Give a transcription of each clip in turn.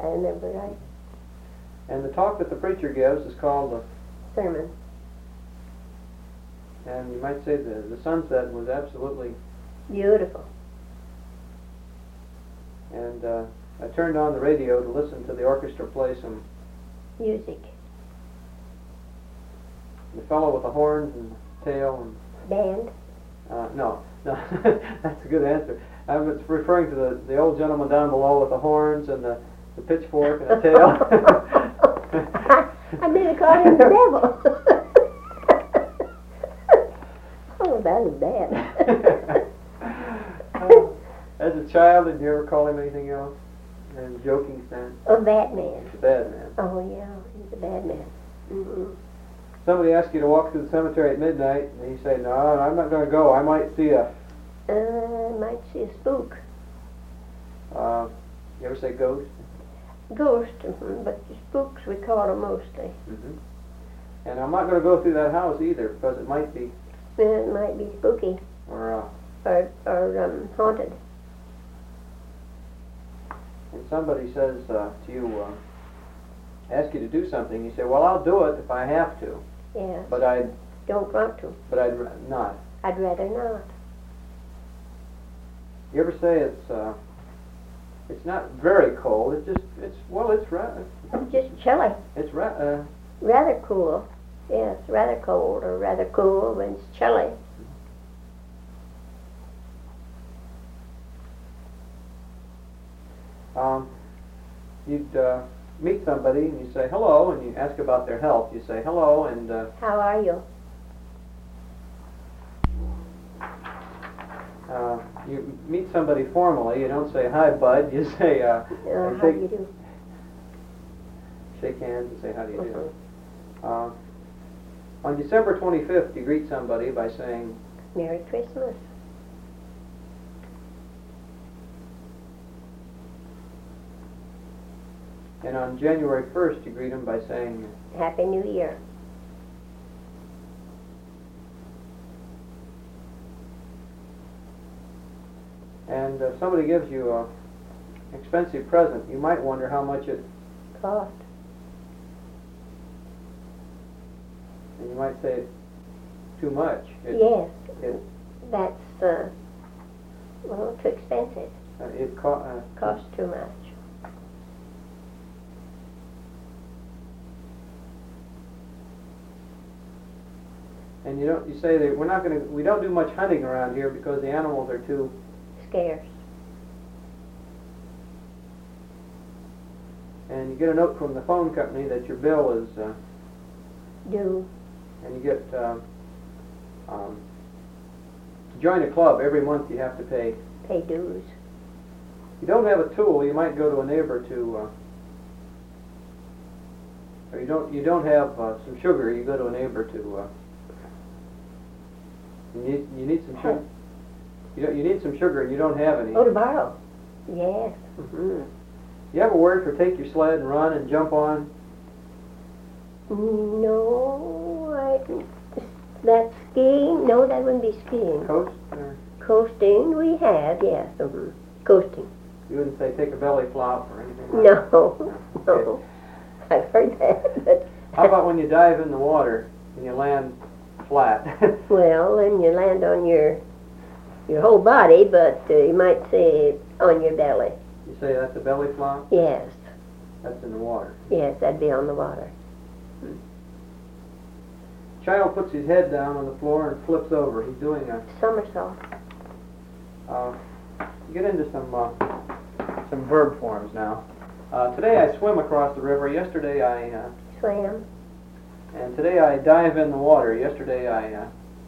I remember right. And the talk that the preacher gives is called the Sermon. and you might say the sunset was absolutely, Beautiful. and I turned on the radio to listen to the orchestra play some, Music. the fellow with the horns and tail and, Band. no, that's a good answer. I was referring to the old gentleman down below with the horns and the pitchfork and the tail. I did call him the devil. Oh, that is bad. As a child, did you ever call him anything else? In joking sense? A bad man. The bad man. Oh, yeah, he's a bad man. Mm-hmm. Somebody asks you to walk through the cemetery at midnight, and you say, no, I'm not going to go. I might see a... Might see a spook. You ever say ghost? Ghost, but the spooks we call them mostly. Mm-hmm. And I'm not going to go through that house either, because it might be... It might be spooky or haunted. and somebody says to you, ask you to do something, you say, well, I'll do it if I have to. Yeah. But I'd Don't want to. not. I'd rather not. You ever say it's not very cold, it's Just chilly. Rather cool. Yes, rather cold or rather cool when it's chilly. You'd meet somebody and you say hello and you ask about their health. You say hello and How are you? you meet somebody formally. You don't say hi, bud. You say How do you do? shake hands and say how do you do. Mhm. On December 25th, you greet somebody by saying Merry Christmas. and on January 1st, you greet them by saying Happy New Year. and if somebody gives you a expensive present, you might wonder how much it Cost. and you might say too much. Yes. It, That's too expensive. Costs too much. and you say that we don't do much hunting around here because the animals are too Scarce. and you get a note from the phone company that your bill is Due. and you get to join a club every month you have to pay. Pay dues. If you don't have a tool, you might go to a neighbor to or you don't have some sugar, you go to a neighbor to you need some sugar. You need some sugar and you don't have any. Oh, to borrow. Yes. Mm-hmm. You have a word for take your sled and run and jump on? No, that's skiing. No, that wouldn't be skiing. Coast? Or Coasting, we have, yes. Mm-hmm. Coasting. you wouldn't say take a belly flop or anything like No, that? no. Okay. I've heard that, but... How about when you dive in the water and you land flat? Well, then you land on your whole body, but you might say on your belly. You say that's a belly flop? Yes, That's in the water. yes, that'd be on the water. Child puts his head down on the floor and flips over. He's doing a... Somersault. Get into some verb forms now. Today I swim across the river. Yesterday I... Swam. and today I dive in the water. Yesterday I...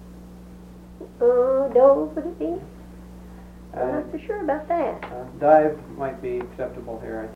Dove, would it be? I'm not so sure about that. dive might be acceptable here, I